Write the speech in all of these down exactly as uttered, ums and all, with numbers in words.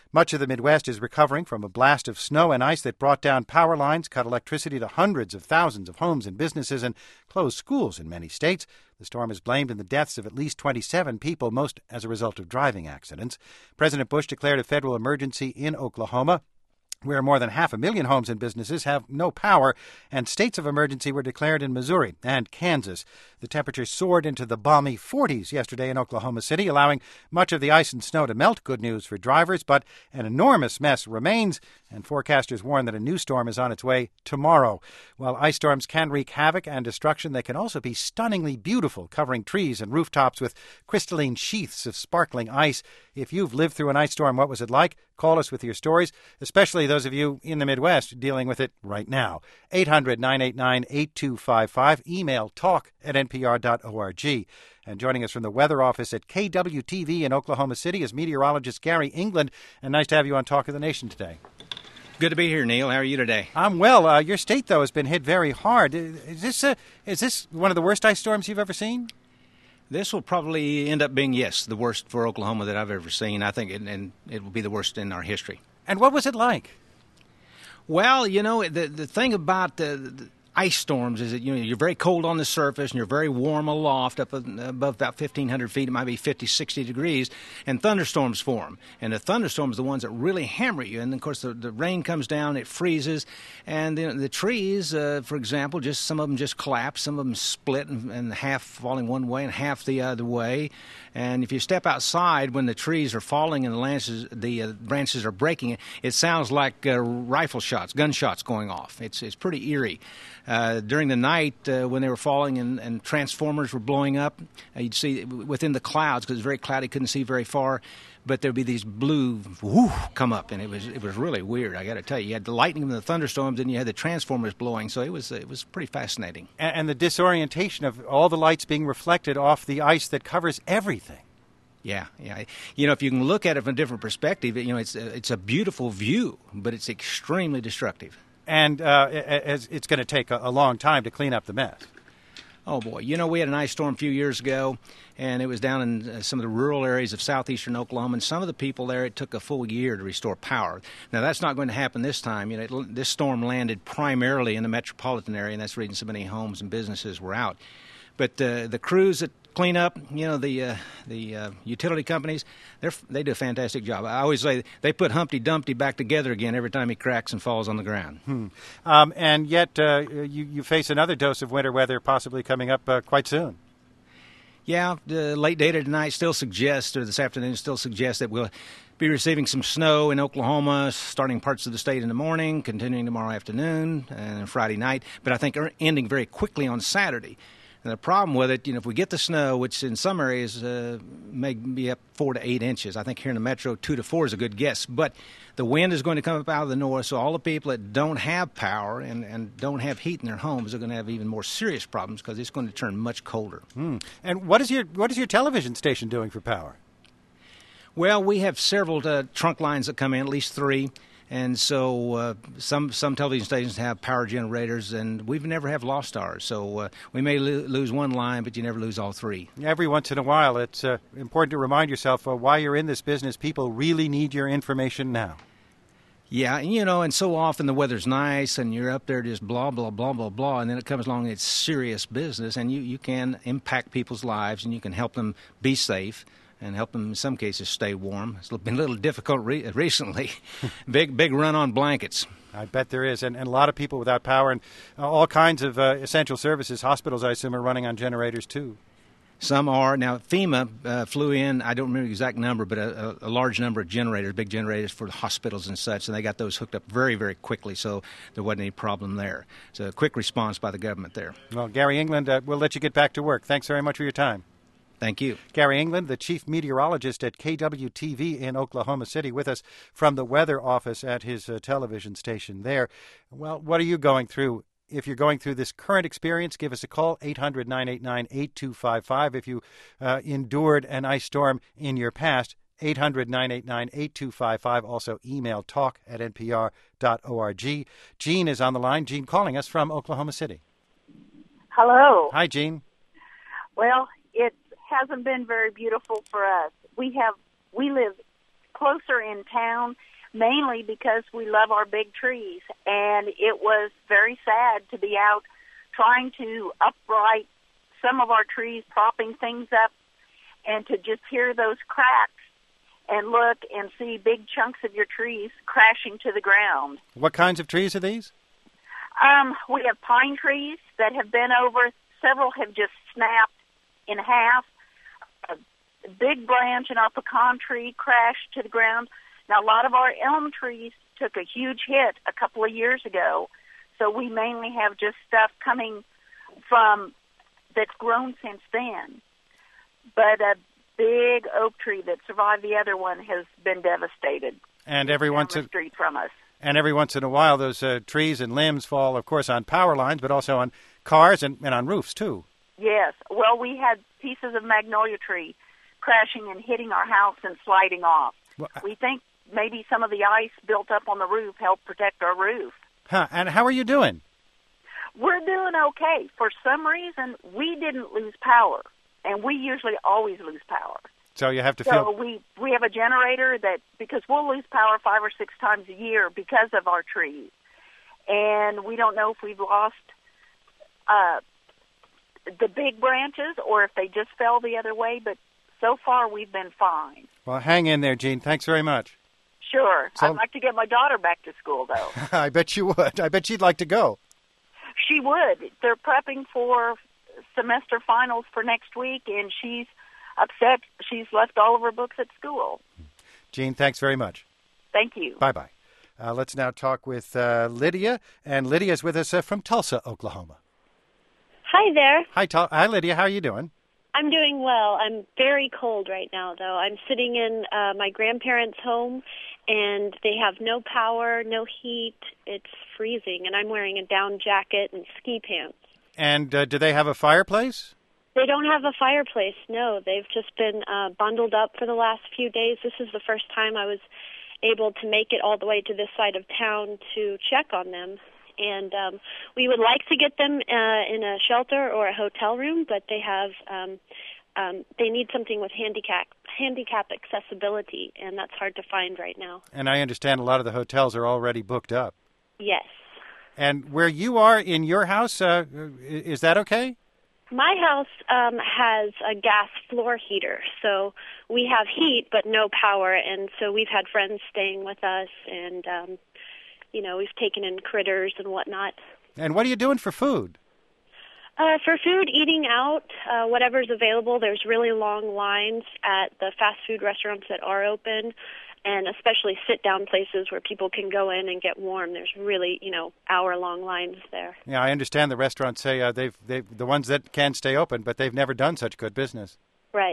Much of the Midwest is recovering from a blast of snow and ice that brought down power lines, cut electricity to hundreds of thousands of homes and businesses, and closed schools in many states. The storm is blamed in the deaths of at least twenty-seven people, most as a result of driving accidents. President Bush declared a federal emergency in Oklahoma, where more than half a million homes and businesses have no power, and states of emergency were declared in Missouri and Kansas. The temperature soared into the balmy forties yesterday in Oklahoma City, allowing much of the ice and snow to melt. Good news for drivers, but an enormous mess remains, and forecasters warn that a new storm is on its way tomorrow. While ice storms can wreak havoc and destruction, they can also be stunningly beautiful, covering trees and rooftops with crystalline sheaths of sparkling ice. If you've lived through an ice storm, what was it like? Call us with your stories, especially those of you in the Midwest dealing with it right now. eight hundred, nine eight nine, eight two five five. Email talk at n p r dot org. And joining us from the weather office at K W T V in Oklahoma City is meteorologist Gary England. And nice to have you on Talk of the Nation today. Good to be here, Neil. How are you today? I'm well. Uh, your state, though, has been hit very hard. Is this, uh, is this one of the worst ice storms you've ever seen? This will probably end up being, yes, the worst for Oklahoma that I've ever seen. I think it, and it will be the worst in our history. And what was it like? Well, you know, the the thing about the, the ice storms is that, you know, you're very cold on the surface and you're very warm aloft up above about fifteen hundred feet. It might be fifty, sixty degrees, and thunderstorms form. And the thunderstorms are the ones that really hammer you. And, of course, the, the rain comes down, it freezes, and the, the trees, uh, for example, just some of them just collapse, some of them split and, and half falling one way and half the other way. And if you step outside when the trees are falling and the, lances, the uh, branches are breaking, it sounds like uh, rifle shots, gunshots going off. It's it's pretty eerie. Uh, during the night, uh, when they were falling and, and transformers were blowing up, uh, you'd see within the clouds, because it was very cloudy, couldn't see very far, but there'd be these blue whoo come up, and it was it was really weird. I got to tell you, you had the lightning and the thunderstorms, and you had the transformers blowing, so it was it was pretty fascinating. And, and the disorientation of all the lights being reflected off the ice that covers everything. Yeah, yeah. You know, if you can look at it from a different perspective, you know, it's a, it's a beautiful view, but it's extremely destructive. And uh, it's going to take a long time to clean up the mess. Oh, boy. You know, we had an ice storm a few years ago, and it was down in some of the rural areas of southeastern Oklahoma, and some of the people there, it took a full year to restore power. Now, that's not going to happen this time. You know, it, this storm landed primarily in the metropolitan area, and that's the reason so many homes and businesses were out. But uh, the crews that clean up, you know, the uh, the uh, utility companies, they they do a fantastic job. I always say they put Humpty Dumpty back together again every time he cracks and falls on the ground. Hmm. Um, and yet uh, you, you face another dose of winter weather possibly coming up uh, quite soon. Yeah, the late data tonight still suggests, or this afternoon still suggests, that we'll be receiving some snow in Oklahoma, starting parts of the state in the morning, continuing tomorrow afternoon and Friday night, but I think ending very quickly on Saturday. And the problem with it, you know, if we get the snow, which in some areas uh, may be up four to eight inches, I think here in the metro, two to four is a good guess. But the wind is going to come up out of the north, so all the people that don't have power and, and don't have heat in their homes are going to have even more serious problems because it's going to turn much colder. Mm. And what is your what is your television station doing for power? Well, we have several uh, trunk lines that come in, at least three. And so uh, some some television stations have power generators, and we've never have lost ours. So uh, we may lo- lose one line, but you never lose all three. Every once in a while, it's uh, important to remind yourself uh, why you're in this business. People really need your information now. Yeah, and, you know, and so often the weather's nice, and you're up there just blah, blah, blah, blah, blah, and then it comes along and it's serious business, and you, you can impact people's lives, and you can help them be safe and help them in some cases stay warm. It's been a little difficult re- recently. big big run on blankets. I bet there is, and, and a lot of people without power, and uh, all kinds of uh, essential services. Hospitals, I assume, are running on generators too. Some are. Now, FEMA uh, flew in, I don't remember the exact number, but a, a large number of generators, big generators for the hospitals and such, and they got those hooked up very, very quickly, so there wasn't any problem there. So a quick response by the government there. Well, Gary England, uh, we'll let you get back to work. Thanks very much for your time. Thank you. Gary England, the chief meteorologist at K W T V in Oklahoma City, with us from the weather office at his uh, television station there. Well, what are you going through? If you're going through this current experience, give us a call, eight hundred, nine eight nine, eight two five five. If you uh, endured an ice storm in your past, eight hundred, nine eight nine, eight two five five. Also, email talk at n p r dot org. Jean is on the line. Jean calling us from Oklahoma City. Hello. Hi, Jean. Well, it hasn't been very beautiful for us. We have we live closer in town, mainly because we love our big trees. And it was very sad to be out trying to upright some of our trees, propping things up, and to just hear those cracks and look and see big chunks of your trees crashing to the ground. What kinds of trees are these? Um, we have pine trees that have been over. Several have just snapped in half. A big branch in our pecan tree crashed to the ground. Now, a lot of our elm trees took a huge hit a couple of years ago, so we mainly have just stuff coming from that's grown since then. But a big oak tree that survived the other one has been devastated. And every once down the street from us. And every once in a while, those uh, trees and limbs fall, of course, on power lines, but also on cars and, and on roofs, too. Yes. Well, we had pieces of magnolia tree crashing and hitting our house and sliding off. Well, we think maybe some of the ice built up on the roof helped protect our roof. Huh. And how are you doing? We're doing okay. For some reason, we didn't lose power, and we usually always lose power. So you have to so feel... So we, we have a generator that, because we'll lose power five or six times a year because of our trees. And we don't know if we've lost uh, the big branches or if they just fell the other way, but so far we've been fine. Well, hang in there, Jean. Thanks very much. Sure. So... I'd like to get my daughter back to school, though. I bet you would. I bet she'd like to go. She would. They're prepping for semester finals for next week, and she's upset she's left all of her books at school. Jean, thanks very much. Thank you. Bye-bye. Uh, let's now talk with uh, Lydia, and Lydia's with us uh, from Tulsa, Oklahoma. Hi there. Hi, Tul- Hi, Lydia. How are you doing? I'm doing well. I'm very cold right now, though. I'm sitting in uh, my grandparents' home, and they have no power, no heat. It's freezing, and I'm wearing a down jacket and ski pants. And uh, do they have a fireplace? They don't have a fireplace, no. They've just been uh, bundled up for the last few days. This is the first time I was able to make it all the way to this side of town to check on them. And um, we would like to get them uh, in a shelter or a hotel room, but they have um, um, they need something with handicap handicap accessibility, and that's hard to find right now. And I understand a lot of the hotels are already booked up. Yes. And where you are in your house, uh, is that okay? My house um, has a gas floor heater, so we have heat but no power, and so we've had friends staying with us, and um, you know, we've taken in critters and whatnot. And what are you doing for food? Uh, for food, eating out, uh, whatever's available. There's really long lines at the fast food restaurants that are open, and especially sit-down places where people can go in and get warm. There's really, you know, hour-long lines there. Yeah, I understand the restaurants say uh, they've, they've the ones that can stay open, but they've never done such good business. Right.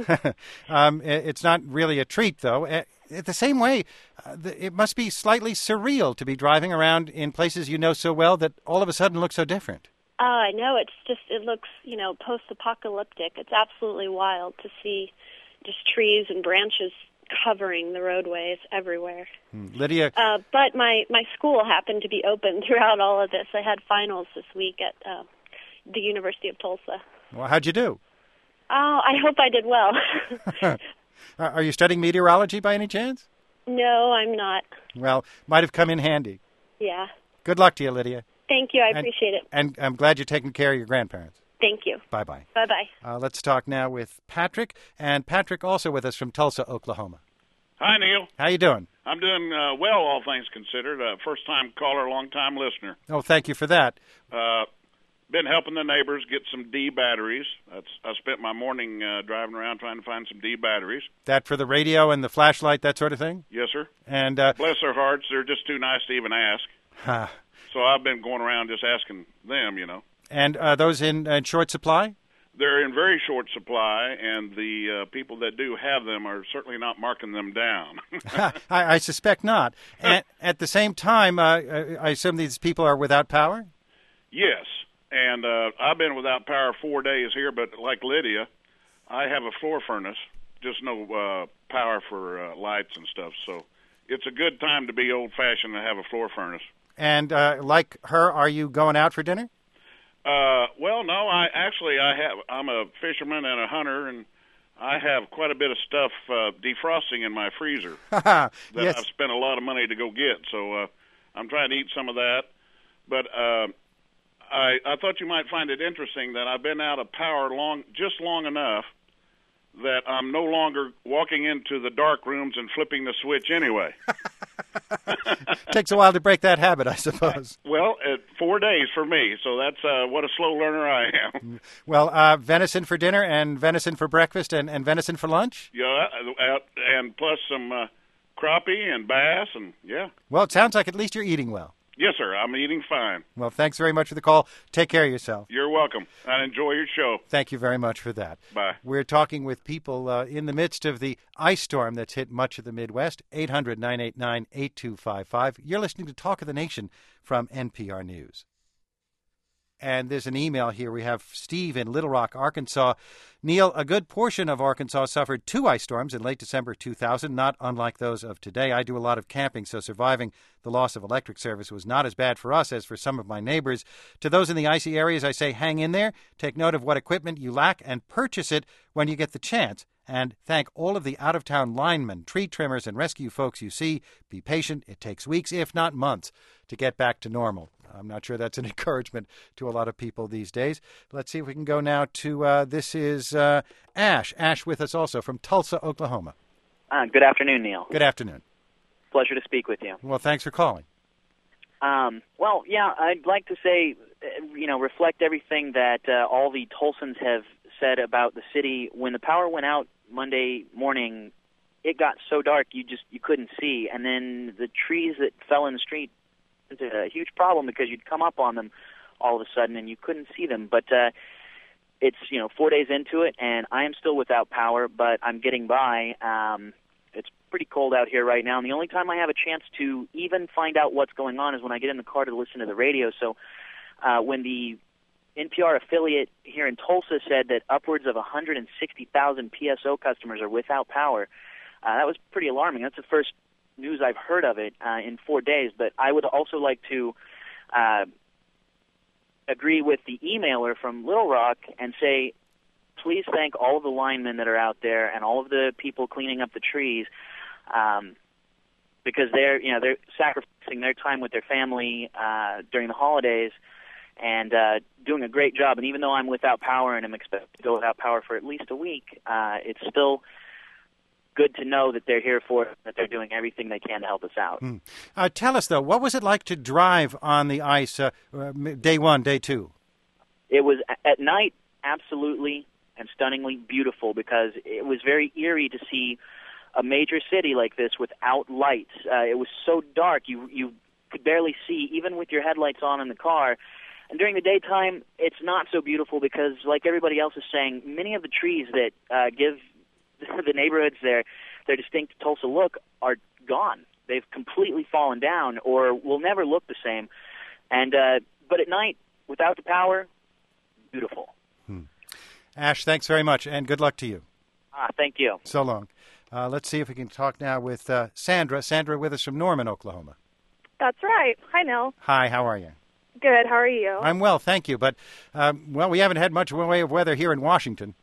um, it's not really a treat, though. Uh, the same way, uh, the, it must be slightly surreal to be driving around in places you know so well that all of a sudden look so different. Oh, I know. It's just, it looks, you know, post-apocalyptic. It's absolutely wild to see just trees and branches covering the roadways everywhere. Hmm. Lydia? Uh, but my, my school happened to be open throughout all of this. I had finals this week at uh, the University of Tulsa. Well, how'd you do? Oh, I hope I did well. Are you studying meteorology by any chance? No, I'm not. Well, might have come in handy. Yeah. Good luck to you, Lydia. Thank you. I and, appreciate it. And I'm glad you're taking care of your grandparents. Thank you. Bye-bye. Bye-bye. Uh, let's talk now with Patrick. And Patrick also with us from Tulsa, Oklahoma. Hi, Neil. How you doing? I'm doing uh, well, all things considered. Uh, first-time caller, long-time listener. Oh, thank you for that. Uh, been helping the neighbors get some D batteries. That's, I spent my morning uh, driving around trying to find some D batteries. That for the radio and the flashlight, that sort of thing? Yes, sir. And uh, bless their hearts, they're just too nice to even ask. Huh. So I've been going around just asking them, you know. And are those in, in short supply? They're in very short supply, and the uh, people that do have them are certainly not marking them down. I, I suspect not. At, at the same time, uh, I assume these people are without power? Yes, and uh, I've been without power four days here, but like Lydia, I have a floor furnace, just no uh, power for uh, lights and stuff. So it's a good time to be old-fashioned and have a floor furnace. And uh, like her, are you going out for dinner? Uh, well, no. I actually I have. I'm a fisherman and a hunter, and I have quite a bit of stuff uh, defrosting in my freezer that yes. I've spent a lot of money to go get. So uh, I'm trying to eat some of that. But uh, I, I thought you might find it interesting that I've been out of power long, just long enough that I'm no longer walking into the dark rooms and flipping the switch anyway. Takes a while to break that habit, I suppose. Well, uh, four days for me, so that's uh, what a slow learner I am. Well, uh, venison for dinner and venison for breakfast and, and venison for lunch? Yeah, uh, and plus some uh, crappie and bass, and yeah. Well, it sounds like at least you're eating well. Yes, sir. I'm eating fine. Well, thanks very much for the call. Take care of yourself. You're welcome. I enjoy your show. Thank you very much for that. Bye. We're talking with people uh, in the midst of the ice storm that's hit much of the Midwest. eight hundred, nine eight nine, eight two five five. You're listening to Talk of the Nation from N P R News. And there's an email here. We have Steve in Little Rock, Arkansas. Neil, a good portion of Arkansas suffered two ice storms in late December two thousand, not unlike those of today. I do a lot of camping, so surviving the loss of electric service was not as bad for us as for some of my neighbors. To those in the icy areas, I say hang in there, take note of what equipment you lack, and purchase it when you get the chance. And thank all of the out-of-town linemen, tree trimmers, and rescue folks you see. Be patient. It takes weeks, if not months, to get back to normal. I'm not sure that's an encouragement to a lot of people these days. Let's see if we can go now to, uh, this is uh, Ash. Ash with us also from Tulsa, Oklahoma. Uh, good afternoon, Neil. Good afternoon. Pleasure to speak with you. Well, thanks for calling. Um, well, yeah, I'd like to say, you know, reflect everything that uh, all the Tulsans have said about the city. When the power went out Monday morning, it got so dark you just you couldn't see, and then the trees that fell in the street, it's a huge problem because you'd come up on them all of a sudden and you couldn't see them. But uh, it's, you know, four days into it, and I am still without power, but I'm getting by. Um, it's pretty cold out here right now, and the only time I have a chance to even find out what's going on is when I get in the car to listen to the radio. So uh, when the N P R affiliate here in Tulsa said that upwards of one hundred sixty thousand P S O customers are without power, uh, that was pretty alarming. That's the first news I've heard of it uh, in four days. But I would also like to uh, agree with the emailer from Little Rock and say, please thank all of the linemen that are out there and all of the people cleaning up the trees, um, because they're, you know, they're sacrificing their time with their family uh, during the holidays and uh, doing a great job. And even though I'm without power and I'm expected to go without power for at least a week, uh, it's still good to know that they're here for it, that they're doing everything they can to help us out. Mm. Uh, tell us, though, what was it like to drive on the ice uh, day one, day two? It was, at night, absolutely and stunningly beautiful, because it was very eerie to see a major city like this without lights. Uh, it was so dark, you you could barely see, even with your headlights on in the car. And during the daytime, it's not so beautiful because, like everybody else is saying, many of the trees that uh, give the neighborhoods their their distinct Tulsa look are gone. They've completely fallen down, or will never look the same. And uh, but at night, without the power, beautiful. Hmm. Ash, thanks very much, and good luck to you. Ah, thank you. So long. Uh, let's see if we can talk now with uh, Sandra. Sandra with us from Norman, Oklahoma. That's right. Hi, Neil. Hi, how are you? Good. How are you? I'm well, thank you. But, um, well, we haven't had much in the way of weather here in Washington.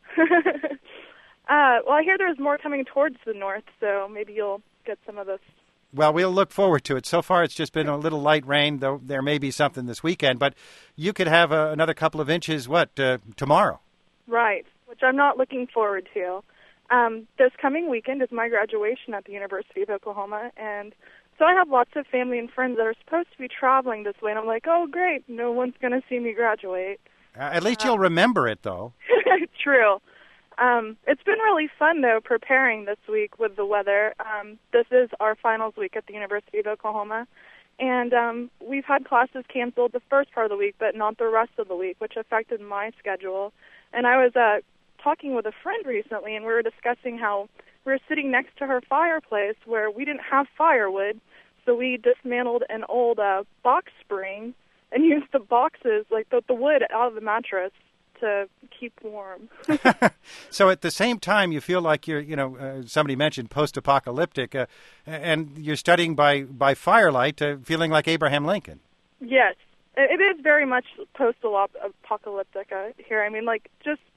Uh, well, I hear there's more coming towards the north, so maybe you'll get some of this. Well, we'll look forward to it. So far, it's just been a little light rain, though there may be something this weekend. But you could have uh, another couple of inches, what, uh, tomorrow? Right, which I'm not looking forward to. Um, this coming weekend is my graduation at the University of Oklahoma, and so I have lots of family and friends that are supposed to be traveling this way, and I'm like, oh, great, no one's going to see me graduate. Uh, at least uh, you'll remember it, though. True. Um, it's been really fun, though, preparing this week with the weather. Um, this is our finals week at the University of Oklahoma, and um, we've had classes canceled the first part of the week, but not the rest of the week, which affected my schedule. And I was uh, talking with a friend recently, and we were discussing how we were sitting next to her fireplace where we didn't have firewood, so we dismantled an old uh, box spring and used the boxes, like the, the wood out of the mattress, to keep warm. So at the same time, you feel like you're, you know, uh, somebody mentioned post-apocalyptic, uh, and you're studying by, by firelight, uh, feeling like Abraham Lincoln. Yes, it is very much post-apocalyptic uh, here. I mean, like, just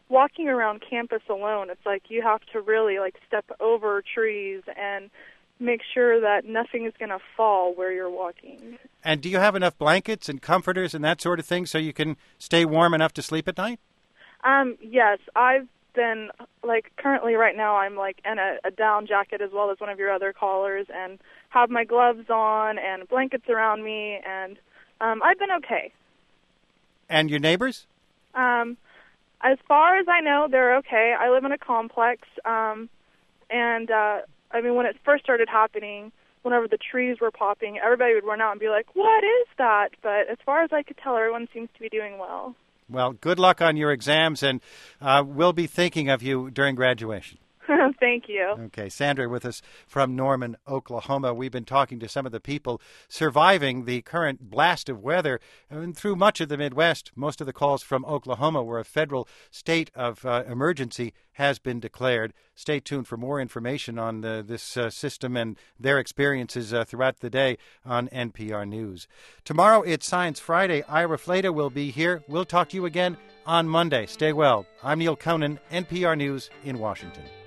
walking around campus alone, it's like you have to really like step over trees and make sure that nothing is going to fall where you're walking. And do you have enough blankets and comforters and that sort of thing so you can stay warm enough to sleep at night? Um, yes, I've been, like, currently right now I'm, like, in a, a down jacket as well as one of your other callers and have my gloves on and blankets around me, and um, I've been okay. And your neighbors? Um, as far as I know, they're okay. I live in a complex, um, and, uh, I mean, when it first started happening, whenever the trees were popping, everybody would run out and be like, what is that? But as far as I could tell, everyone seems to be doing well. Well, good luck on your exams, and uh, we'll be thinking of you during graduation. Thank you. Okay, Sandra with us from Norman, Oklahoma. We've been talking to some of the people surviving the current blast of weather and through much of the Midwest. Most of the calls from Oklahoma where a federal state of uh, emergency has been declared. Stay tuned for more information on the, this uh, system and their experiences uh, throughout the day on N P R News. Tomorrow it's Science Friday. Ira Flata will be here. We'll talk to you again on Monday. Stay well. I'm Neil Conan, N P R News in Washington.